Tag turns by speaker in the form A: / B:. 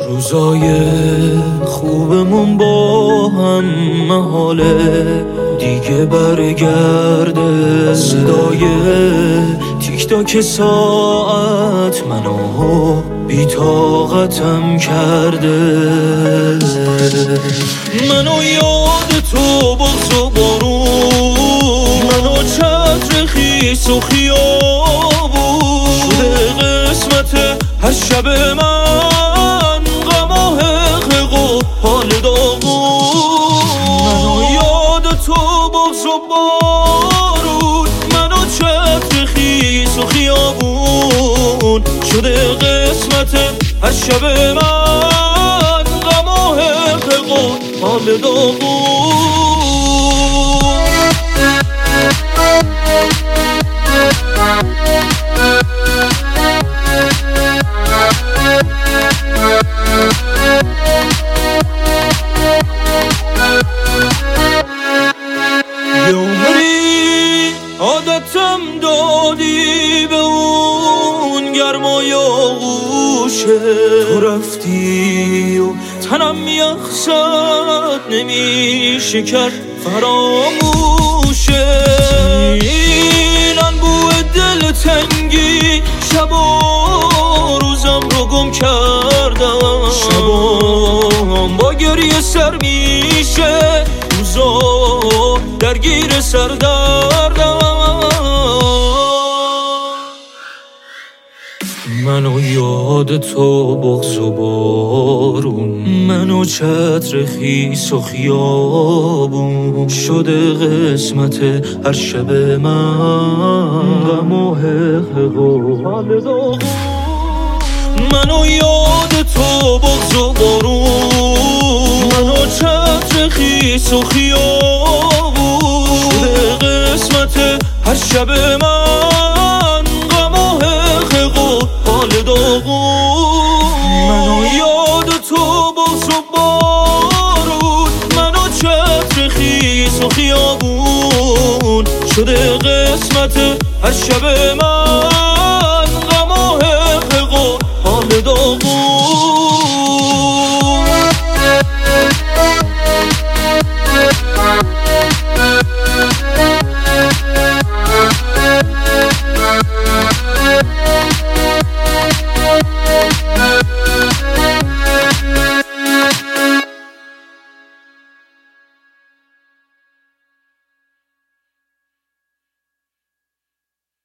A: روزای خوبمون با هم محاله دیگه برگرده. صدای تیک تاک ساعت منو بی‌طاقتم کرده. منو یاد تو بغض و بارون، منو چتر خیس و خیابون شده قسمت هر شب من غم و حقق و حال داغون. منو یاد تو بغض و بارون، منو چتر خیس و خیابون شده قسمت هر شب من غم و حقق و حال داغون. عادتم دادی به اون گرمای آغوشه، تو رفتی و تنم یخزد نمیشه کرد فراموشه. این انبوه دلتنگی شب و روزم رو گم کردم. شبام با گریه سر میشه، روزا درگیر سردردم. منو یاد تو بغض و بارون، منو چتر خیس و خیابون شده قسمت هر شب من غم و حقق و حال داغون. منو یاد تو بغض و بارون، منو چتر خیس و خیابون شده قسمت هر شب من غم و حقق و حال داغون. منو یاد تو بغض و بارون، منو چتر خیس و خیابون شده قسمت هر شب من